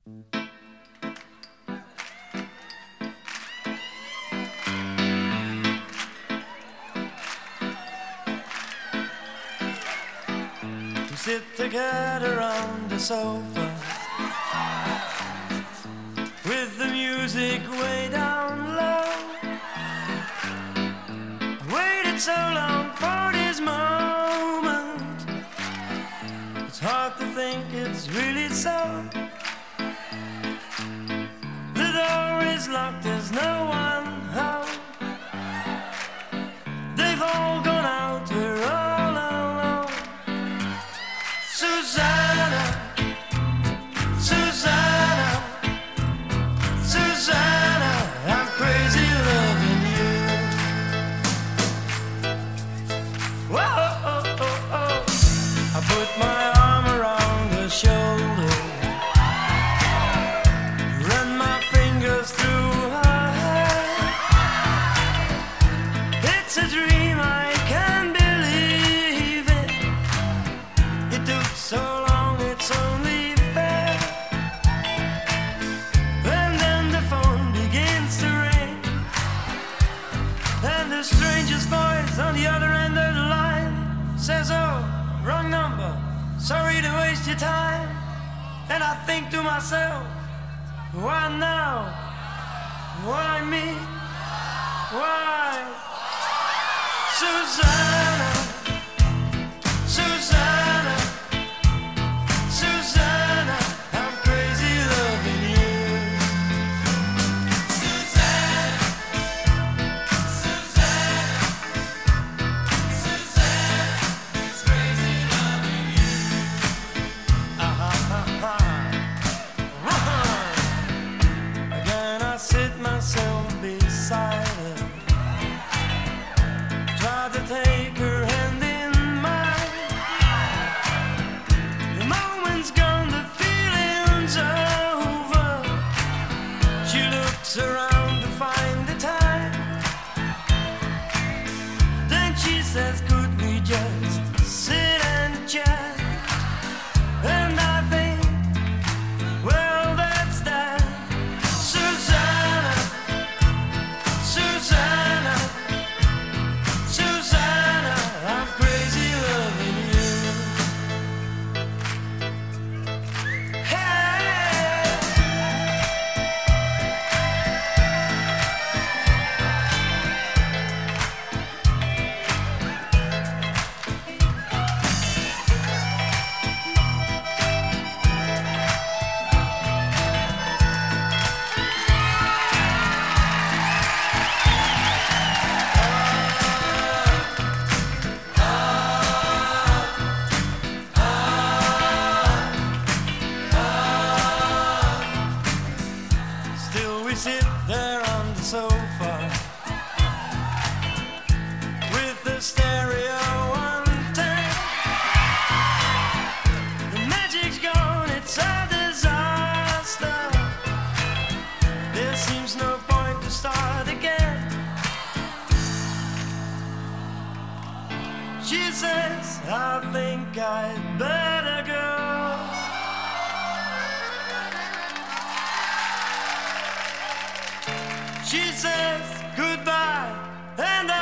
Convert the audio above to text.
We sit together on the sofa with the music way down low. I waited so long for this moment. It's hard to think it's really so. The door is locked, there's no one home. They've all gone out, we're all alone. Susanna, Susanna, Susanna, I'm crazy loving you. Whoa, oh, oh, oh. I put my arm around her shoulder, run my fingers through her hair. It's a dream, I can't believe it. It took so long, it's only fair. And then the phone begins to ring, and the stranger's voice on the other end of the line says, "Oh, wrong number, sorry to waste your time." And I think to myself, why now? Why me? Why? Susanna, Susanna, Susanna, I'm crazy loving you. Susanna, Susanna, Susanna, it's crazy loving you. Again I sit myself beside her, try to take her hand in mine. The moment's gone, the feeling's over. She looks around to find the time. Then she says, could we just sit and chat? And I think, well, that's that. Susanna, Susanna, Susanna, I'm crazy loving you. Hey. Still we sit there on the sofa with the stereo on tape. The magic's gone, it's a disaster. There seems no point to start again. She says, I think I'd better go. She says goodbye, and